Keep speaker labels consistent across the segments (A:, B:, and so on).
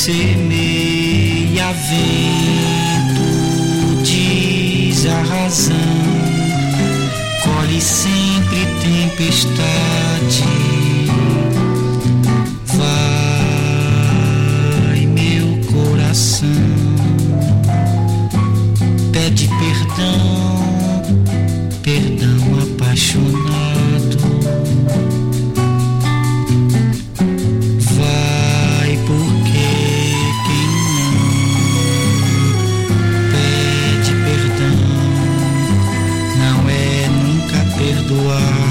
A: semeia vento, diz a razão, colhe sempre tempestade. Vai, meu coração, pede perdão, perdão apaixonado. Vai, porque quem não pede perdão não é nunca perdoado.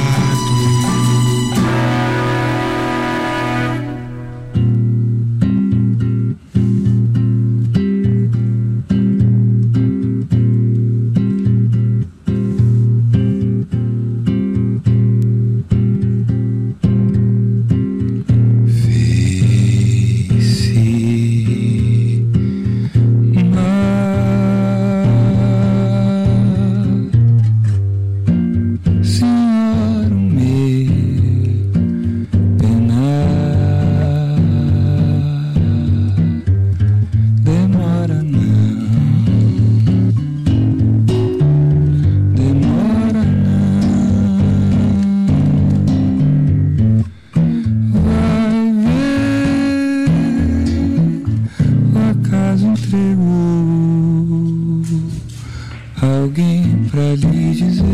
A: Alguém pra lhe dizer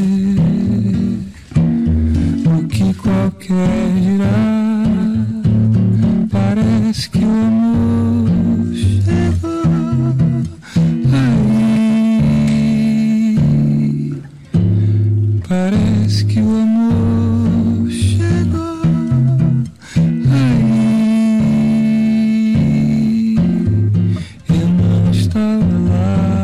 A: o que qualquer dirá. Parece que o amor chegou aí. Parece que o amor chegou aí. Eu não estava lá,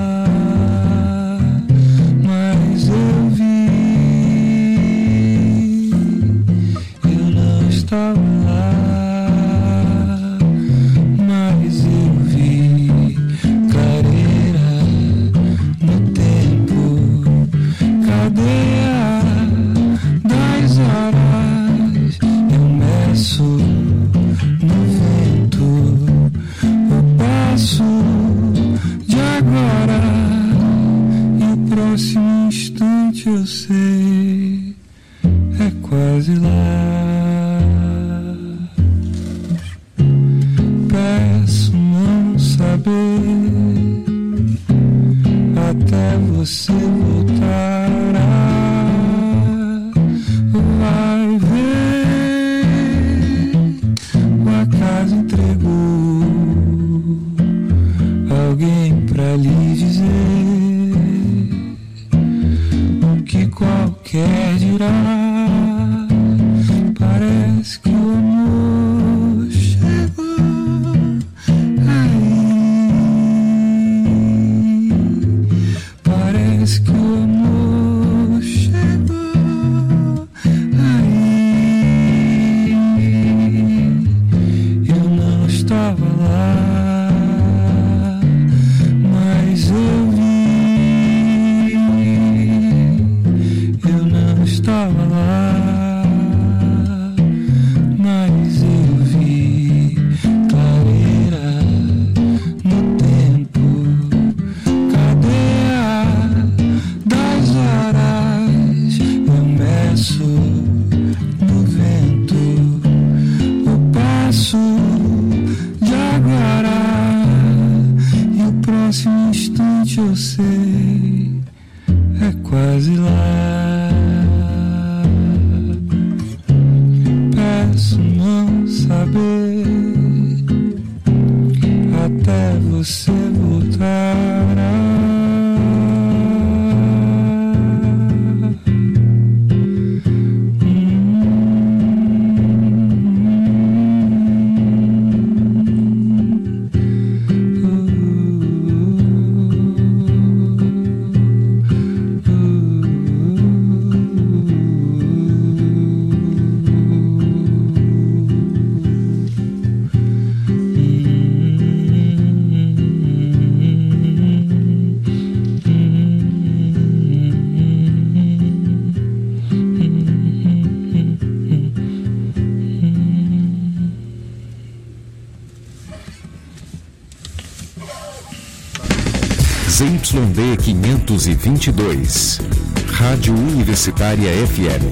A: estava lá, mas eu vi clareira no tempo, cadeia das horas. Eu meço no vento o passo de agora, e o próximo instante eu sei é quase lá. Peço não saber até você voltar. Vai ver, o acaso entregou alguém pra lhe dizer o que qualquer dirá. Parece que o amor chegou aí. Parece que o amor chegou aí. Eu não estava lá, mas eu vi. Eu não estava lá, mas eu vi clareira no tempo, cadeia das horas. Eu meço no vento o passo de agora, e o próximo instante eu sei é quase lá. Peço não saber até você voltar.
B: ZYD 522. Rádio Universitária FM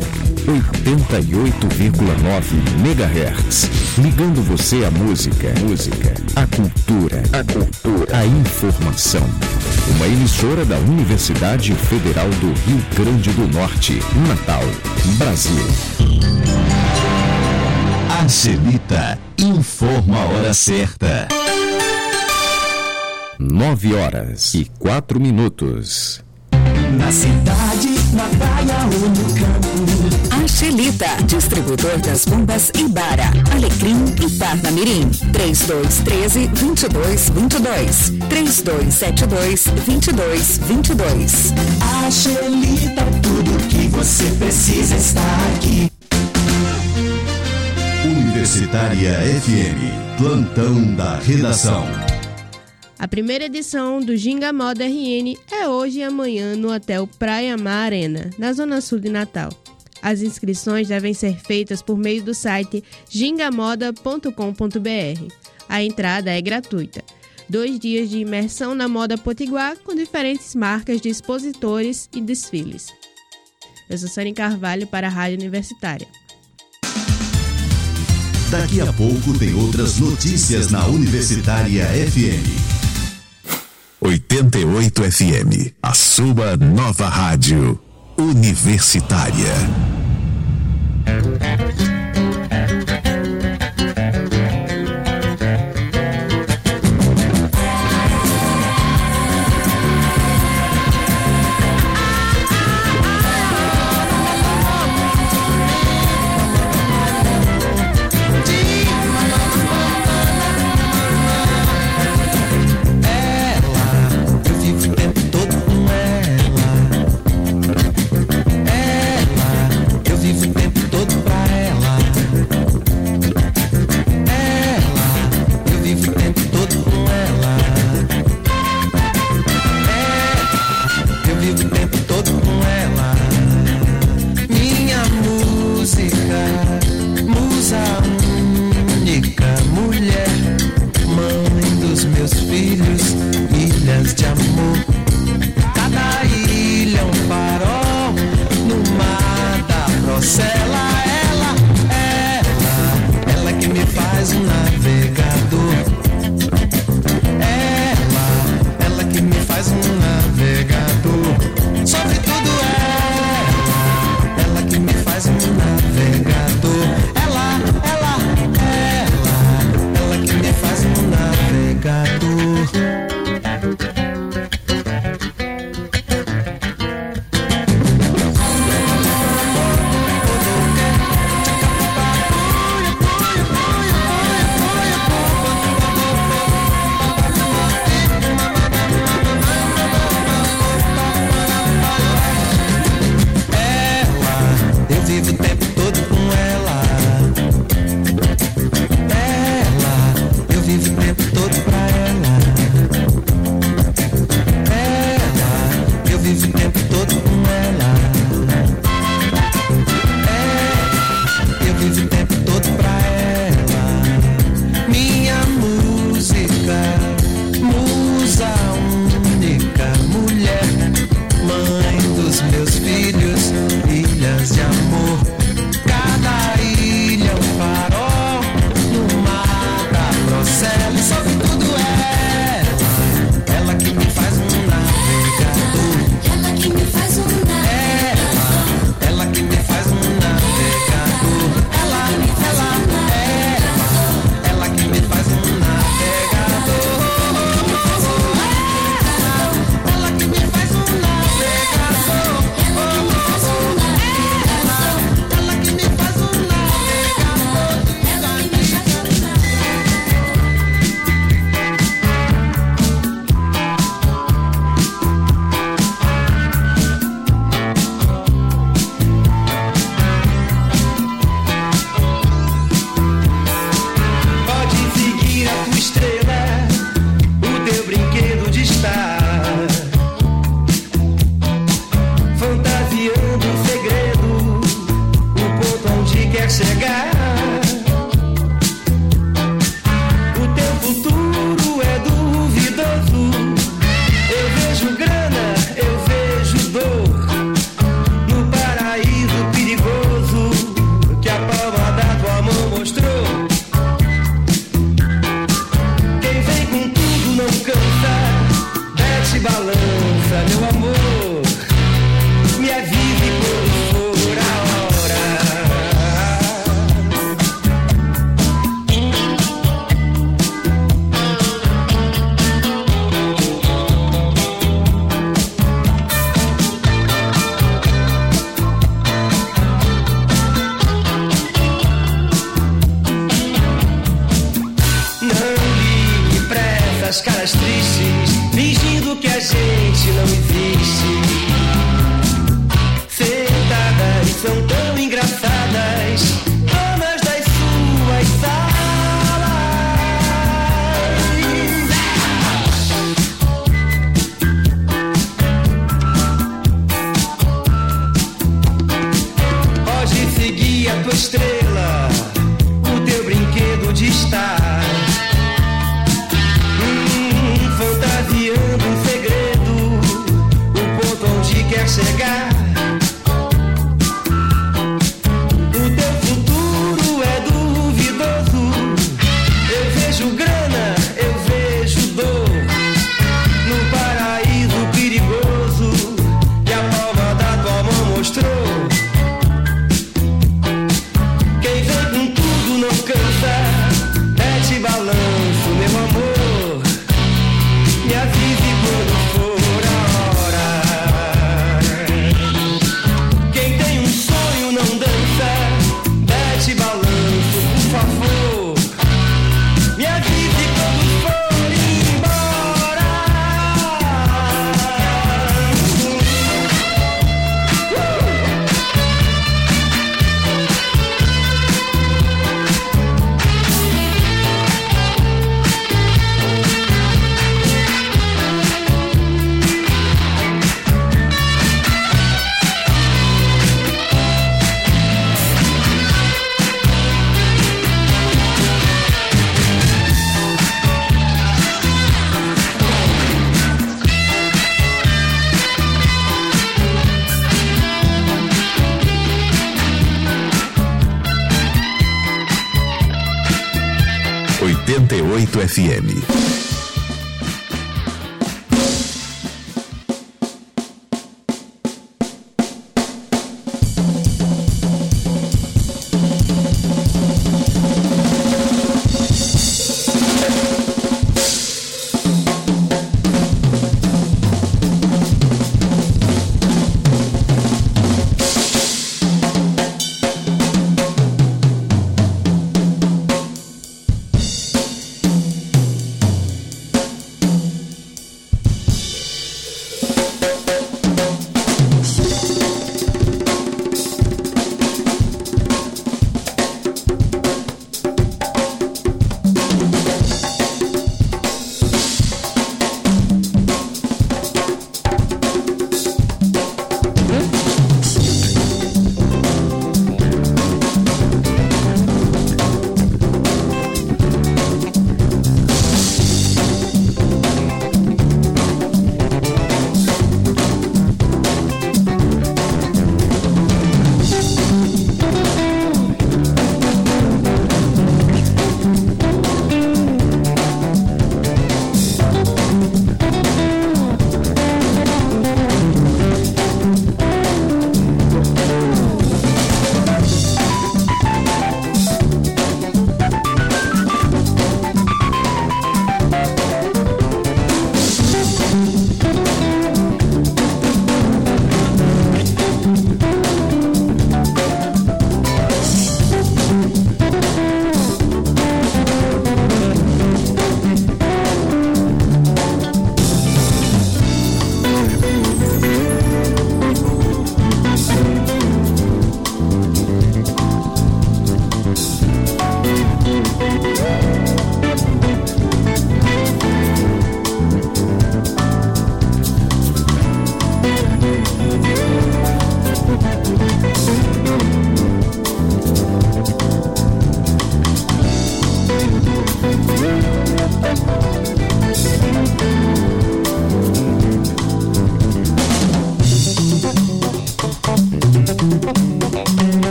B: 88,9 MHz. Ligando você à música, à cultura, à informação. Uma emissora da Universidade Federal do Rio Grande do Norte, Natal, Brasil.
C: Angelita informa a hora certa.
B: 9h04.
D: Na cidade, na praia ou no campo.
E: Angelita, distribuidor das bombas Ibara, Alecrim e Parnamirim. 3213-2222. 3272-2222.
D: Angelita, tudo que você precisa está aqui.
C: Universitária FM, plantão da redação.
F: A primeira edição do Ginga Moda RN é hoje e amanhã no Hotel Praia Mar Arena, na Zona Sul de Natal. As inscrições devem ser feitas por meio do site gingamoda.com.br. A entrada é gratuita. 2 dias de imersão na moda potiguar com diferentes marcas de expositores e desfiles. Eu sou Sônia Carvalho para a Rádio Universitária.
C: Daqui a pouco tem outras notícias na Universitária FM. 88 FM, a sua nova rádio universitária.
G: caras tristes, fingindo que a gente não existe. Sentadas são tão engraçadas, donas das suas salas. Pode seguir a tua estrela, o teu brinquedo de estar. Fantasiando um segredo, o ponto onde quer chegar. O teu futuro é duvidoso. Eu vejo grana, eu vejo dor, no paraíso perigoso que a palma da tua mão mostrou. Quem vem com tudo não cansa, mete balanço, meu amor. Me avise quando for a hora. Quem tem um sonho não dança, mete balanço, por favor. Me avise quando for embora.
C: FM.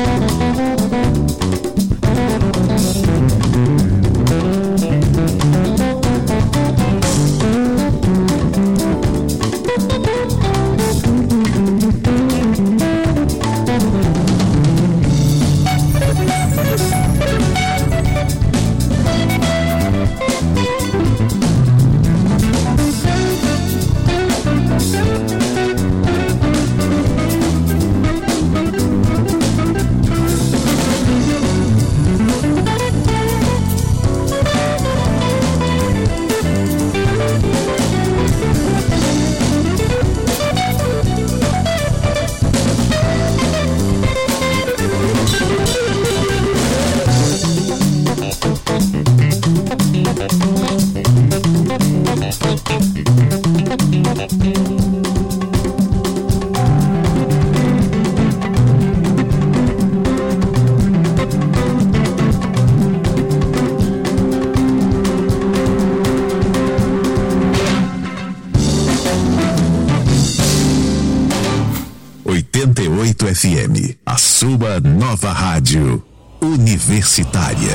C: FM, a sua nova rádio universitária.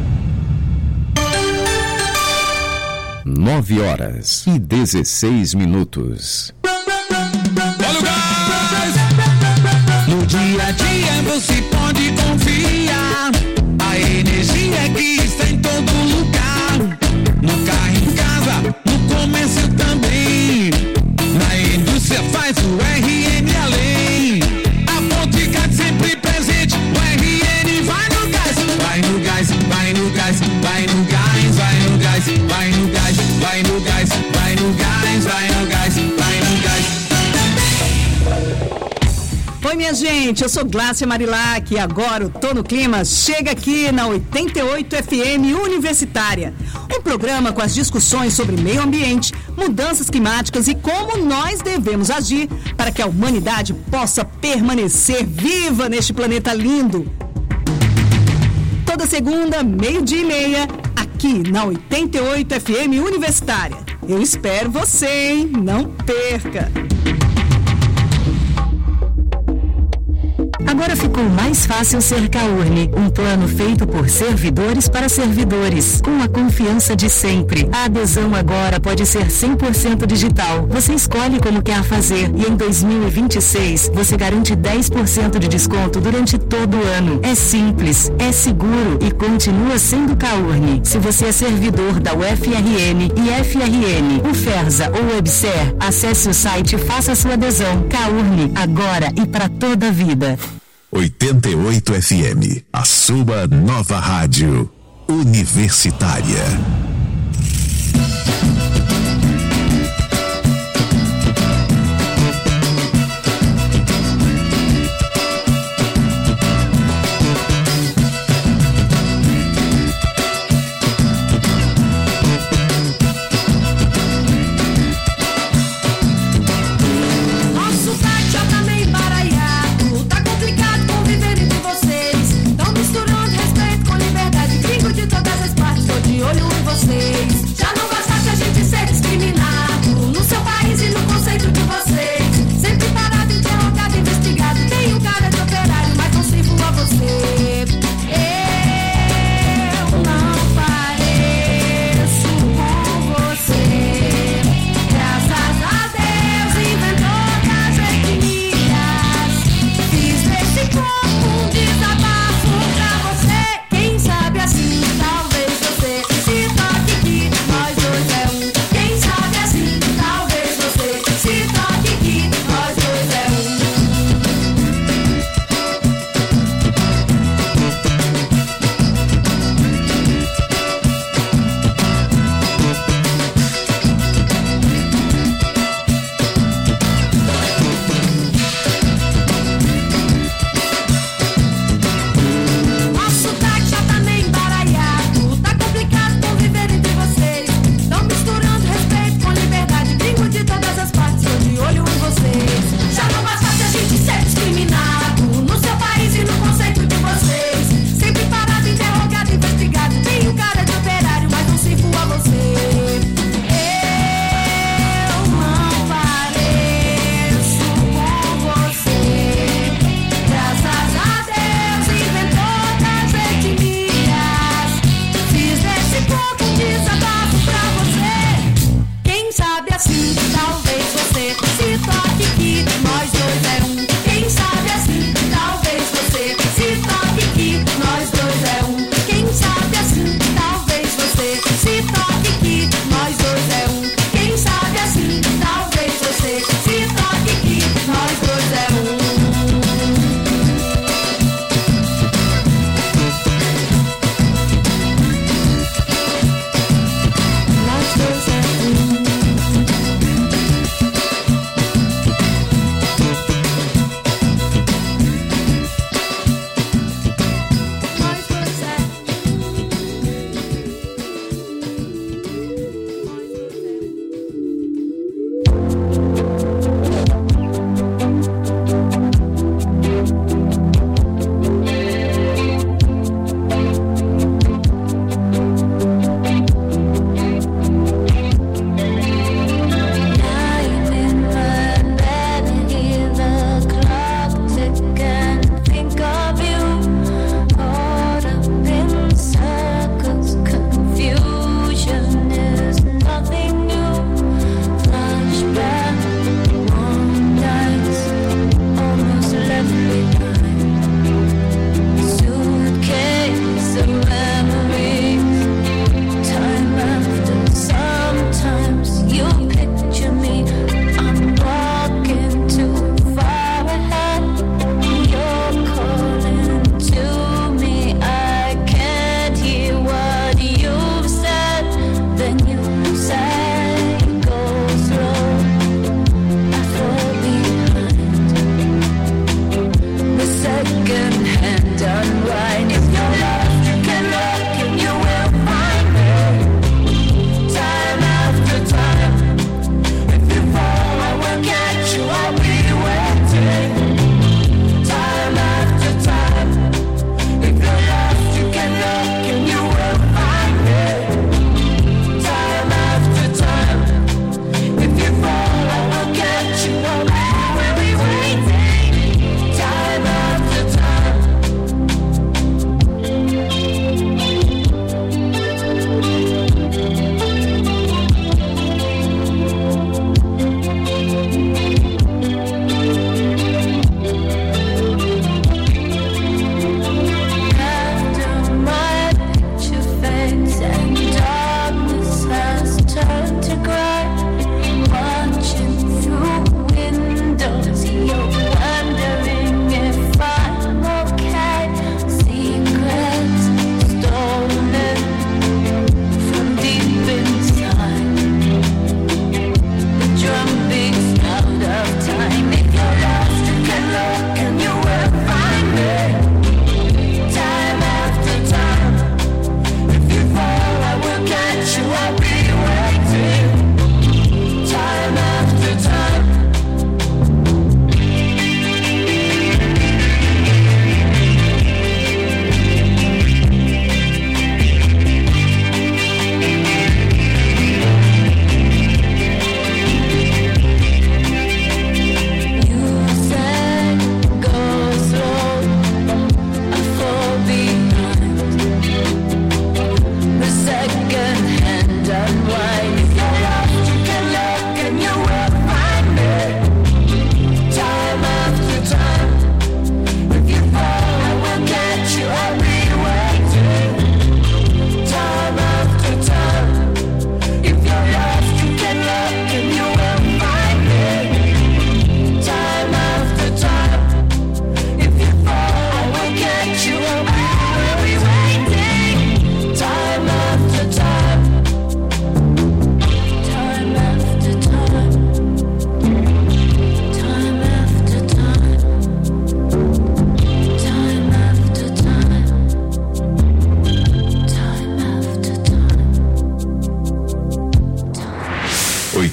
B: 9h16.
G: Olha o gás! No dia a dia você pode confiar. A energia que está em todo lugar. No carro, em casa, no comércio também. Na indústria faz o RN além. A Ponticard sempre presente. O RN vai no gás. Vai no gás, vai no gás, vai no gás, vai no gás, vai no gás, vai no gás, vai no gás, vai no gás, vai no gás.
H: Oi, minha gente, eu sou Glácia Marilac e agora o Tô no Clima chega aqui na 88 FM Universitária. Um programa com as discussões sobre meio ambiente, mudanças climáticas e como nós devemos agir para que a humanidade possa permanecer viva neste planeta lindo. Toda segunda, 12:30, aqui na 88 FM Universitária. Eu espero você, hein? Não perca!
E: Agora ficou mais fácil ser Caurne, um plano feito por servidores para servidores, com a confiança de sempre. A adesão agora pode ser 100% digital. Você escolhe como quer fazer e em 2026 você garante 10% de desconto durante todo o ano. É simples, é seguro e continua sendo Caurne. Se você é servidor da UFRN e FRN, UFERSA ou WebSer, acesse o site e faça sua adesão. Caurne, agora e para toda a vida.
C: 88 FM, a sua nova rádio universitária.
I: Olho em você.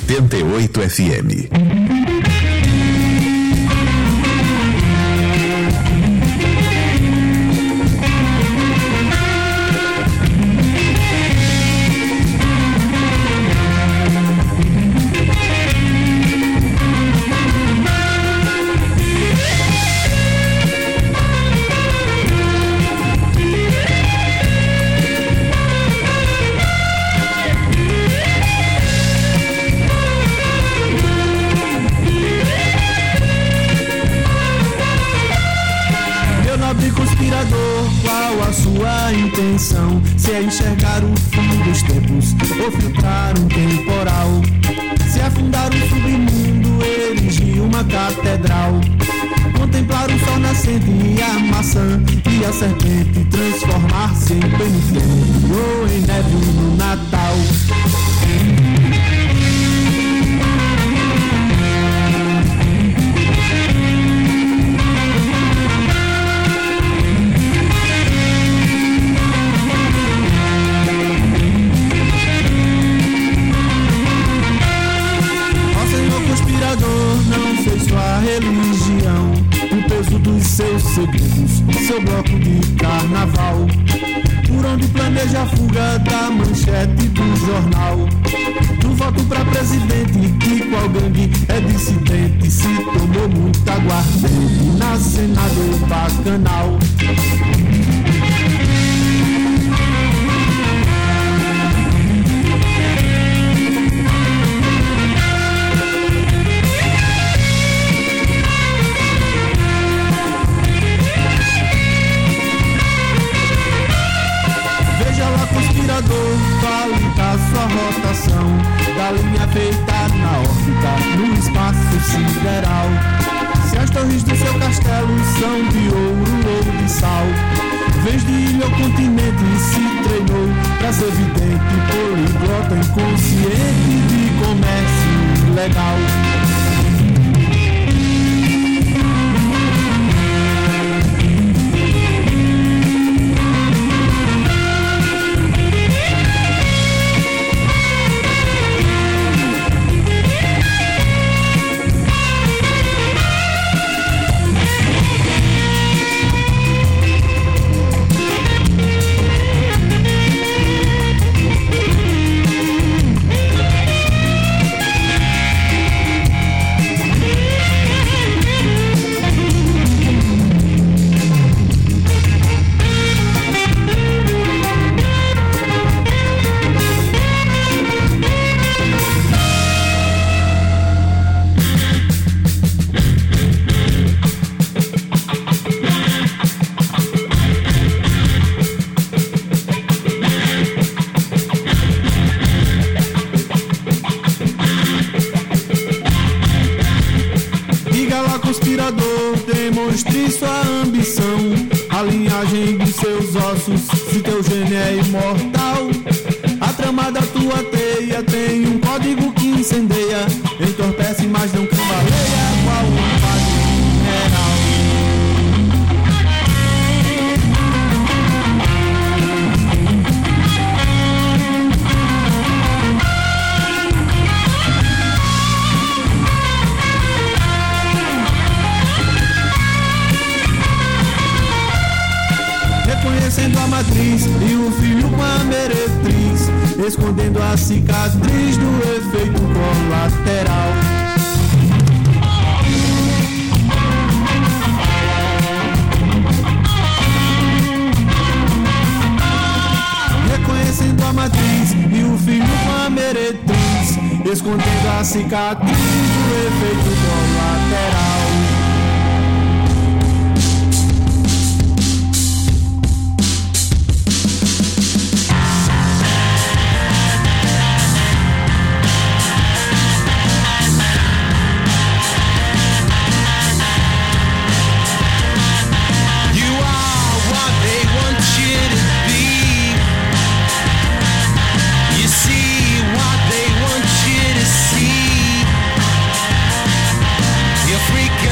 C: 88 FM.
I: Qual a sua intenção? Se é enxergar o fim dos tempos ou filtrar um temporal, se afundar o submundo, erigir uma catedral, contemplar o sol nascente e a maçã e a serpente, transformar-se em penitente ou em neve no Natal. Não sei sua religião, o peso dos seus segredos, seu bloco de carnaval, por onde planeja a fuga da manchete do jornal, do voto pra presidente, que qual gangue é dissidente, se tomou muito aguardente na Senado Bacanal. Fale da sua rotação, da linha feita na órbita, no espaço sideral. Se as torres do seu castelo são de ouro ou de sal, vez de ilha ou continente se treinou pra ser vidente, poliglota inconsciente de comércio ilegal. Demonstre sua ambição, a linhagem dos seus ossos, se teu gênio é imortal. A trama da tua teia tem um código que incendeia, entorpece, mas não cambaleia, qual um padre mineral. Reconhecendo a matriz e o filho com a meretriz, escondendo a cicatriz do efeito colateral. Reconhecendo a matriz e o filho com a meretriz, escondendo a cicatriz do efeito colateral.
G: Freak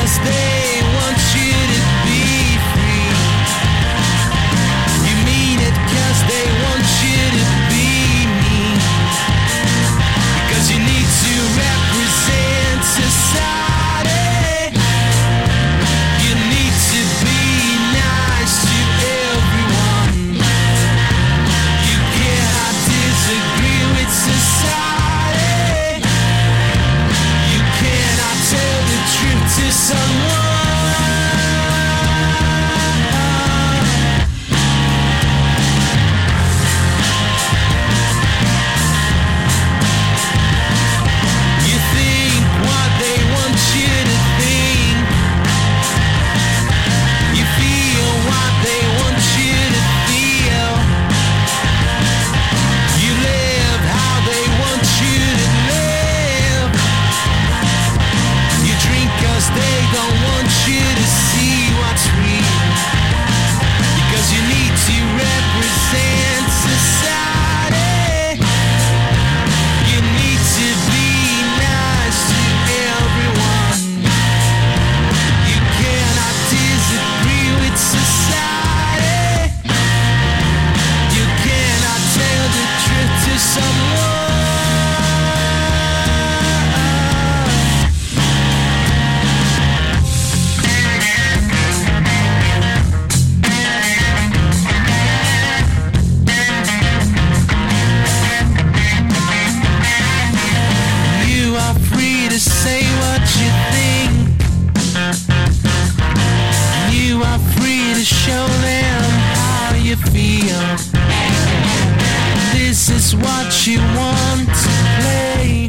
A: is what you want to play.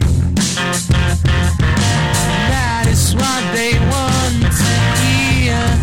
A: That is what they want to hear.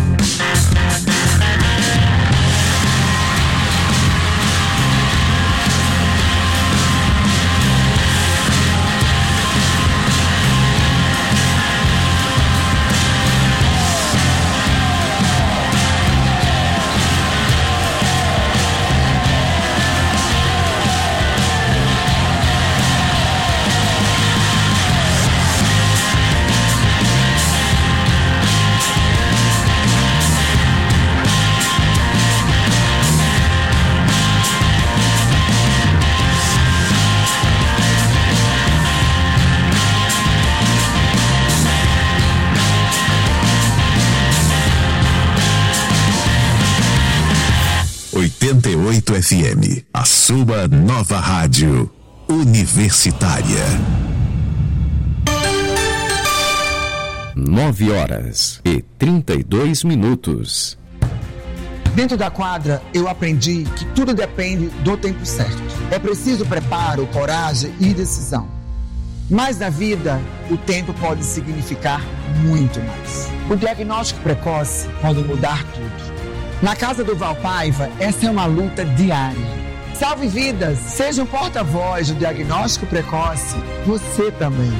C: 88 FM, a sua nova rádio universitária.
B: 9h32.
J: Dentro da quadra, eu aprendi que tudo depende do tempo certo. É preciso preparo, coragem e decisão. Mas na vida, o tempo pode significar muito mais. O diagnóstico precoce pode mudar tudo. Na Casa do Valpaiva, essa é uma luta diária. Salve vidas, seja um porta-voz do diagnóstico precoce, você também.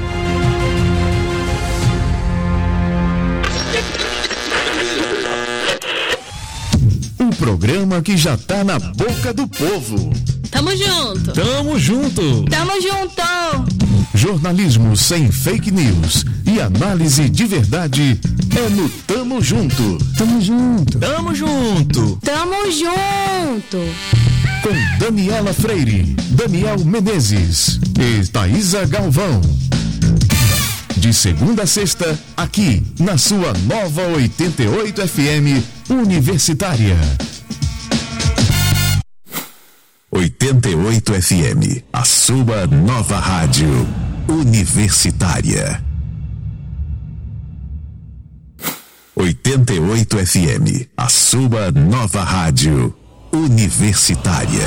C: Um programa que já tá na boca do povo.
F: Tamo junto.
C: Tamo junto.
F: Tamo junto.
C: Jornalismo sem fake news e análise de verdade é no Tamo Junto.
J: Tamo junto.
C: Tamo junto.
F: Tamo junto.
C: Com Daniela Freire, Daniel Menezes e Thaísa Galvão. De segunda a sexta, aqui na sua nova 88 FM Universitária. 88 FM, a sua nova rádio universitária. 88 FM, a sua nova rádio universitária.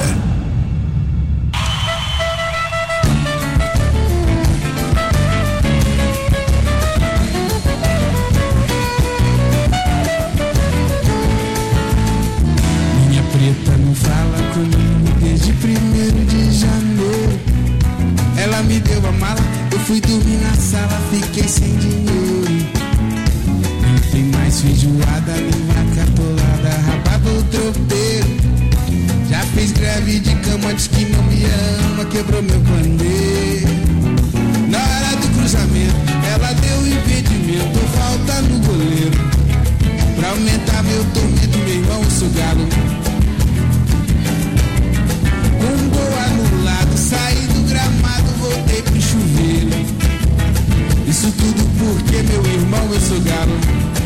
A: Minha preta não fala comigo desde 1º de janeiro. Ela me deu a mala, eu fui dormir na sala, fiquei sem dinheiro. Não tem mais feijoada, nem vaca atolada, rabada ou tropeiro. Já fez greve de cama, diz que não me ama, quebrou meu pandeiro. Na hora do cruzamento, ela deu impedimento, tô faltando goleiro. Pra aumentar meu tormento, meu irmão, eu sou galo. Um gol anulado, saí do gramado, voltei pro chuveiro. Isso tudo porque, meu irmão, eu sou galo.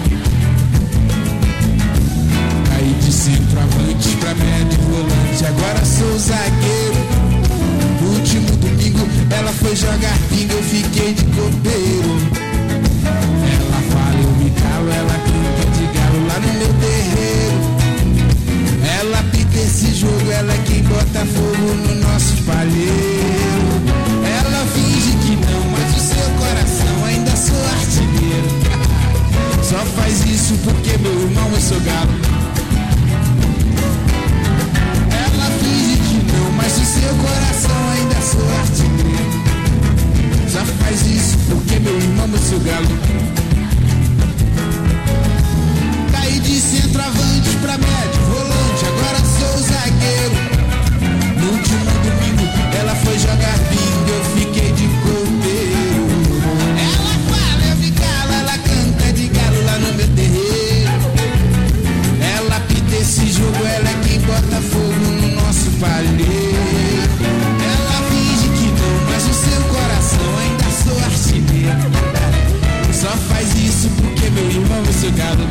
A: Caí de centroavante pra médio volante, agora sou zagueiro. No último domingo, ela foi jogar pinga, eu fiquei de copeiro. Ela fala, eu me calo, ela canta de galo lá no meu terreiro. Ela pica esse jogo, ela é quem bota fogo no nosso palheiro. Ela finge que não, mas o seu coração ainda sou artilheiro. Só faz isso porque, meu irmão, eu sou galo. Ela finge que não, mas o seu coração ainda sou artilheiro. Só faz isso porque, meu irmão, eu sou galo. Caí de centroavante pra médio volante, agora sou zagueiro. No último domingo, ela foi jogar bingo, eu fiquei de copeiro. Ela fala, eu me calo, ela canta de galo lá no meu terreiro. Ela pita esse jogo, ela é quem bota fogo no nosso palheiro. Ela finge que não, mas o seu coração ainda sou artilheiro. Só faz isso porque, meu irmão, eu sou galo.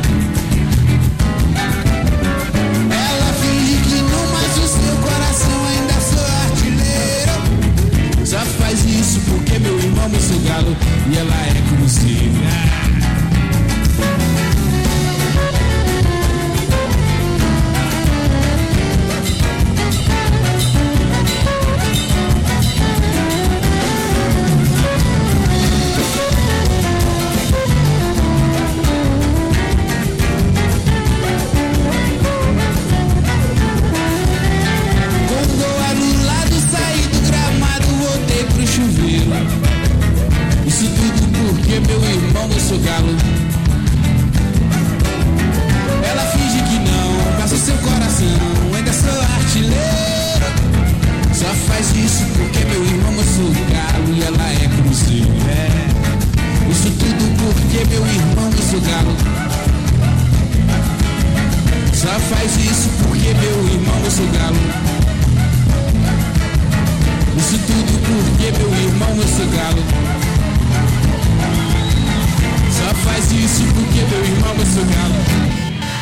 A: Ela finge que não, mas o seu coração ainda sou artilheiro. Só faz isso porque, meu irmão, eu sou galo. E ela é cruzeiro. sou galo. Isso tudo porque meu irmão, eu sou galo. Só faz isso porque meu irmão, eu sou galo.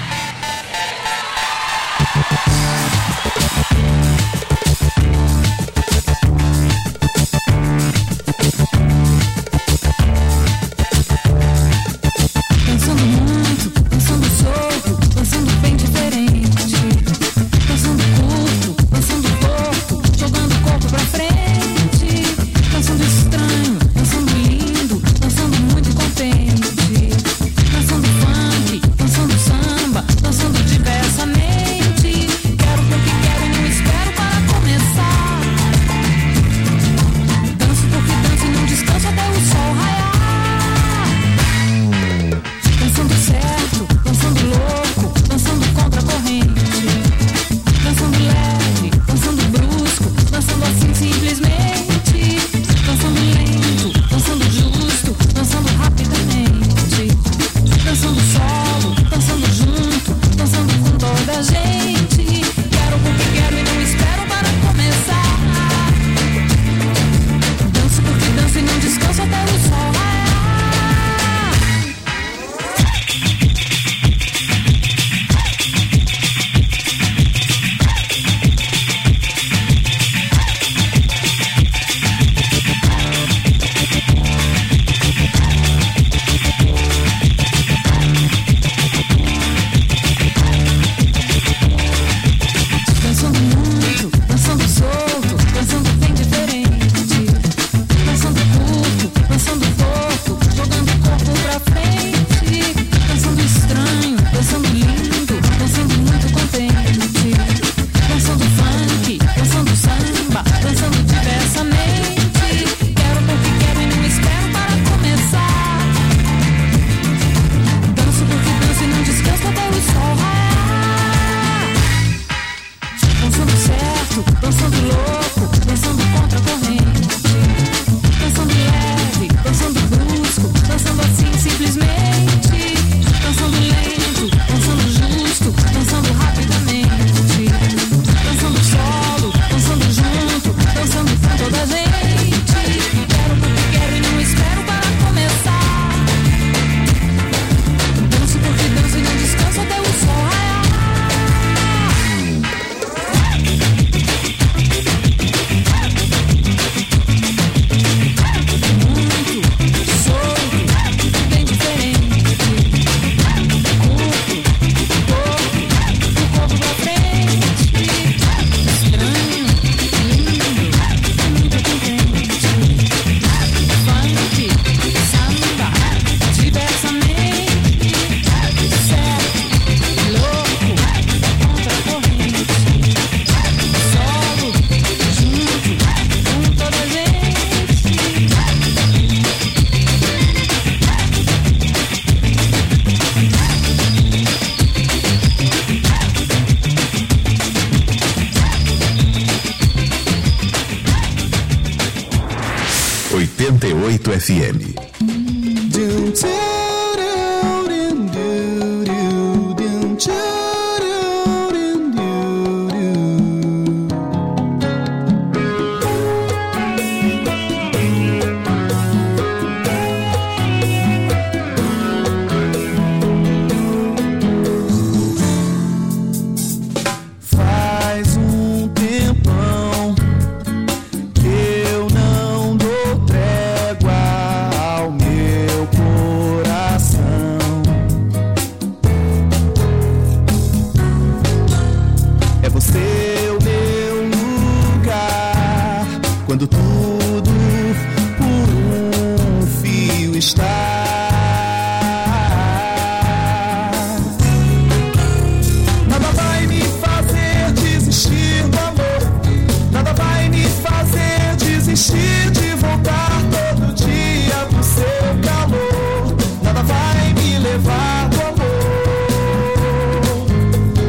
C: FM.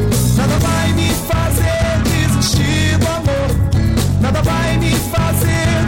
I: Fazer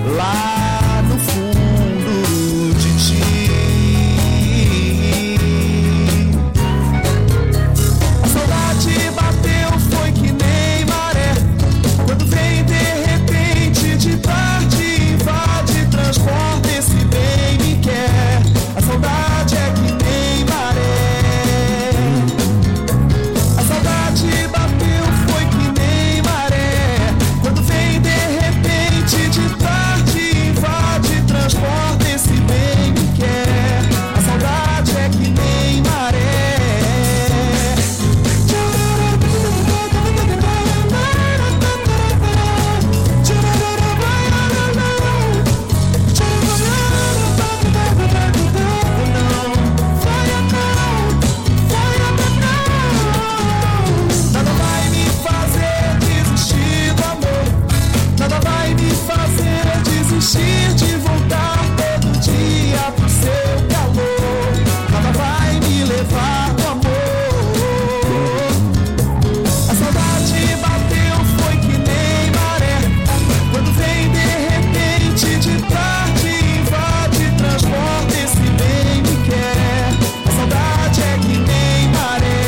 I: lá no fundo de ti. A saudade bateu, foi que nem maré, quando vem de repente, de tarde, invade, transporta, esse bem me quer. A saudade é que nem maré. A saudade bateu, foi que nem maré, quando vem de repente, de tarde, invade, transporta, esse bem me quer. A saudade é que nem maré. Nada vai me fazer desistir do amor, nada vai me fazer desistir de voltar todo dia pro seu calor, nada vai me levar do amor. A saudade bateu, foi que nem maré, quando vem de repente, de tarde, invade, transporta, esse bem me quer. A saudade é que nem maré.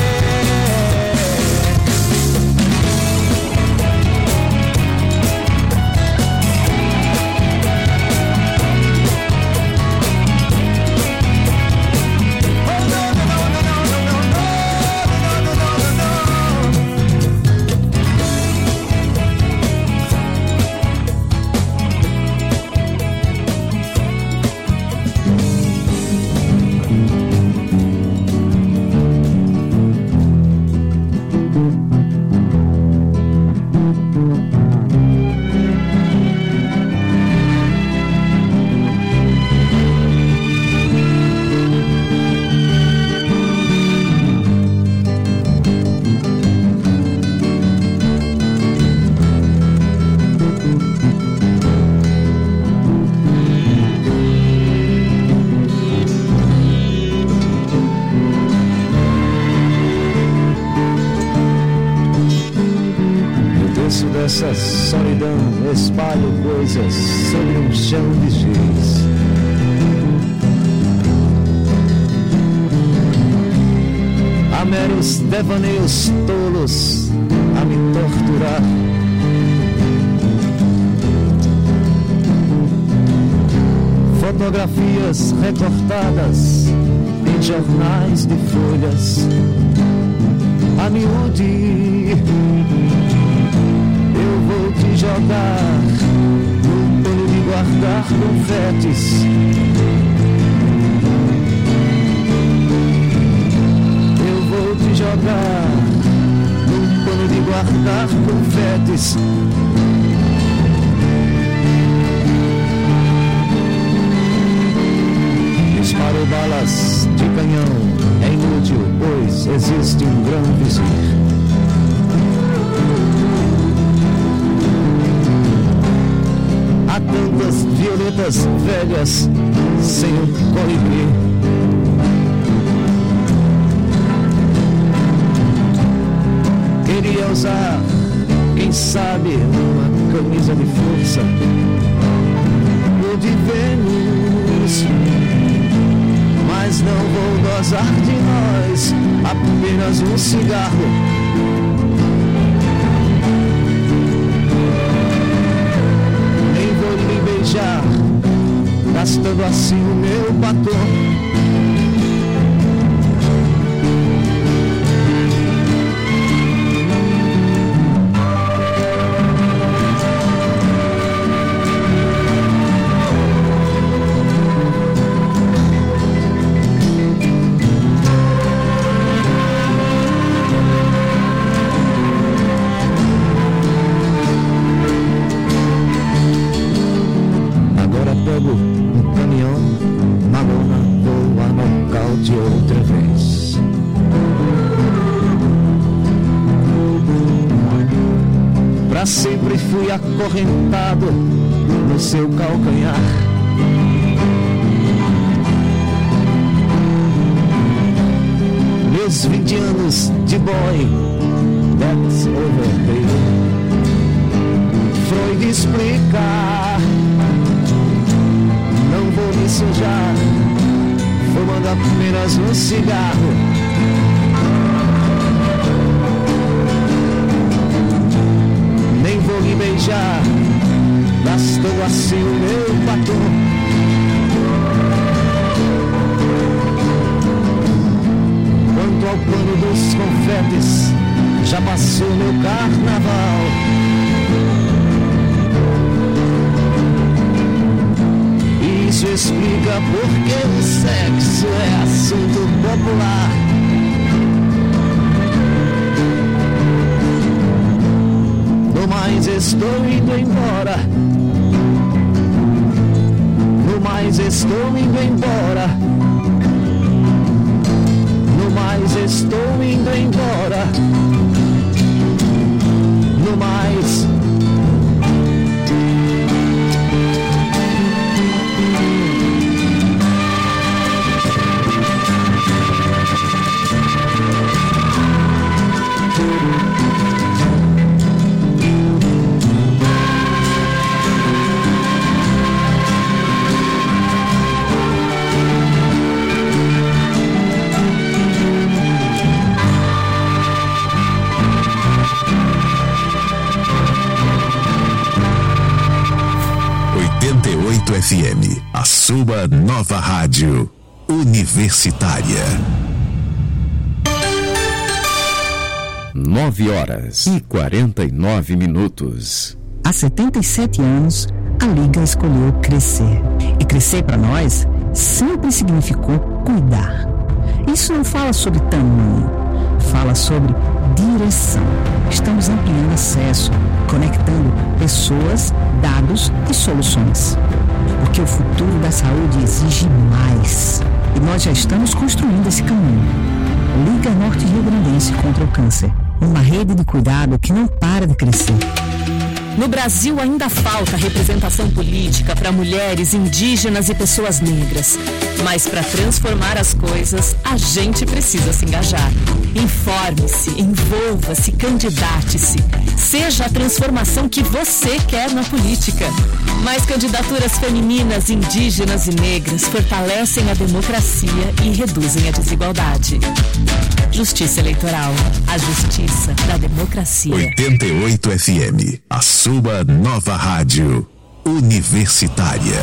K: Eu desço dessa solidão, espalho coisas sobre um chão de giz. Há meros devaneios tolos a me torturar. Fotografias recortadas em jornais de folhas. A miúde eu vou te jogar no pano de guardar confetes. Eu vou te jogar no pano de guardar confetes. Disparo balas de canhão, é inútil, pois existe um grão vizir. Há tantas violetas velhas sem um colibri. Queria usar, quem sabe, uma camisa de força ou de Vênus, mas não vou gozar de nós, apenas um cigarro. Nem vou lhe beijar, gastando assim o meu batom. Pego um caminhão, na lona, vou a nocaute outra vez. Pra sempre fui acorrentado no seu calcanhar. Meus 20 anos de boy, that's over, baby. Freud explicar acendo apenas um cigarro. Nem vou me beijar, gastando assim o meu batom. Quanto ao pano dos confetes, já passou meu carnaval. Isso explica porque o sexo é assunto popular. No mais estou indo embora. No mais estou indo embora. No mais estou indo embora. No mais.
C: FM, a sua nova rádio universitária.
B: 9h49.
L: Há 77 anos, a Liga escolheu crescer. E crescer para nós sempre significou cuidar. Isso não fala sobre tamanho, fala sobre direção. Estamos ampliando acesso, conectando pessoas, dados e soluções. Porque o futuro da saúde exige mais. E nós já estamos construindo esse caminho. Liga Norte Rio Grandense contra o Câncer. Uma rede de cuidado que não para de crescer.
E: No Brasil ainda falta representação política para mulheres, indígenas e pessoas negras. Mas para transformar as coisas, a gente precisa se engajar. Informe-se, envolva-se, candidate-se. Seja a transformação que você quer na política. Mais candidaturas femininas, indígenas e negras fortalecem a democracia e reduzem a desigualdade. Justiça Eleitoral. A justiça da democracia.
C: 88 FM. A sua nova rádio universitária.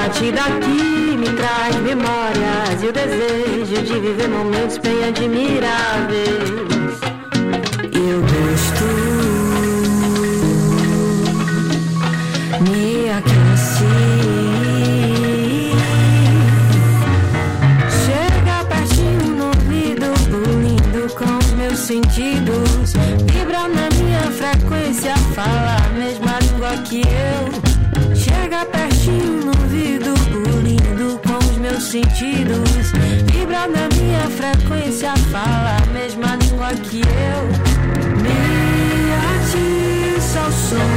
M: batida aqui me traz memórias e o desejo de viver momentos bem admiráveis. Eu gosto, me aqueci. Chega pertinho no ouvido, pulindo com os meus sentidos. Vibra na minha frequência, fala a mesma língua que eu. Chega pertinho no ouvido, pulindo com os meus sentidos. Vibra na minha frequência, fala a mesma língua que eu. Me atiça o som,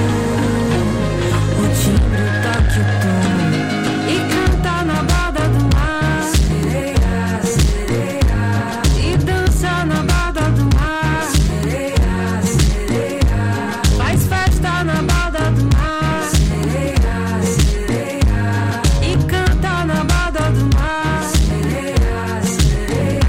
M: o timbre, o toque, o tom, e canta na borda do mar. Sereia, sereia, e dança na borda do mar. Sereia, sereia, faz festa na borda do mar. Sereia, sereia, e canta na borda do mar. Sereia, sereia.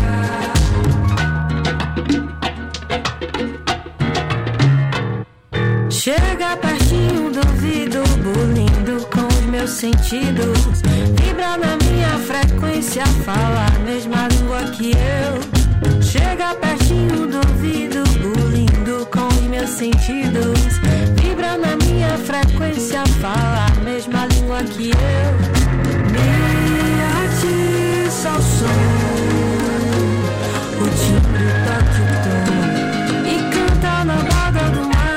M: Chega pertinho do ouvido, bulindo com os meus sentidos. Vibra na minha frequência, fala a mesma língua que eu. Chega pertinho do ouvido, bulindo com os meus sentidos. Vibra na minha frequência, fala a mesma língua que eu. Me atiça o som, o timbre, o toque, o tom, e canta na borda do mar.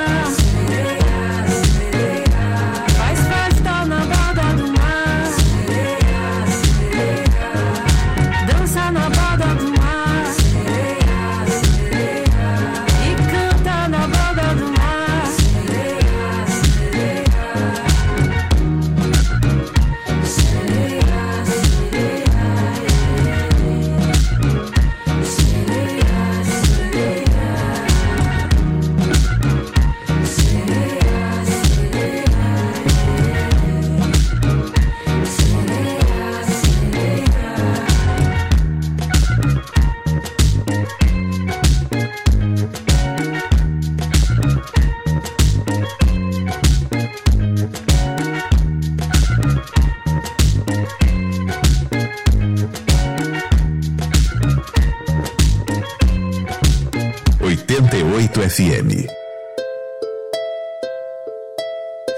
C: FM.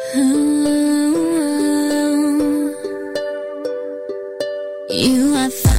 N: You are